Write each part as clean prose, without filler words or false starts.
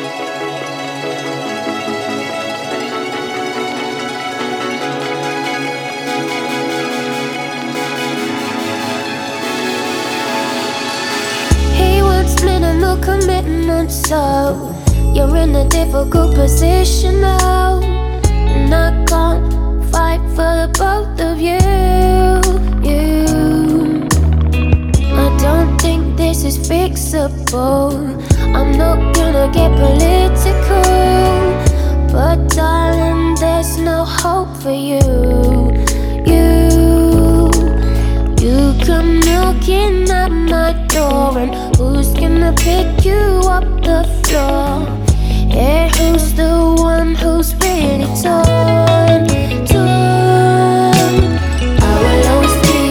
He wants minimal commitment, so you're in a difficult position now. And I can't fight for the both of you. I don't think this is fixable. I'm not gonna get political, but darling, there's no hope for you. You come knocking at my door, and who's gonna pick you up the floor? Yeah, who's the one who's really torn? I will always be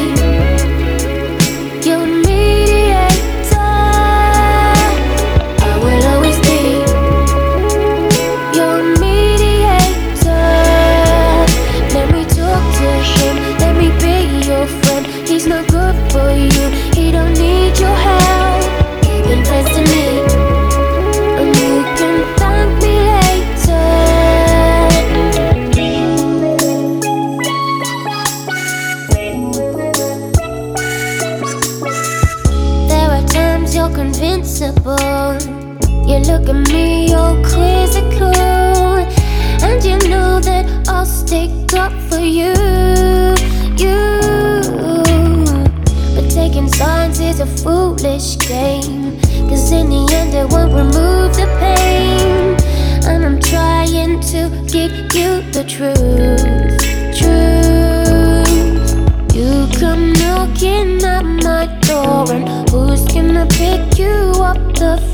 your mediator. I will always be your mediator. Let me talk to him, let me be your friend. He's not good for you, he don't need your help. Invest in me, and you can thank me later. There are times you're convincible. You look at me, you're quizzical, and you know that I'll stick up for you. But taking sides is a foolish game, 'cause in the end it won't remove the pain. And I'm trying to give you the truth. You come knocking at my door, and who's gonna pick you up the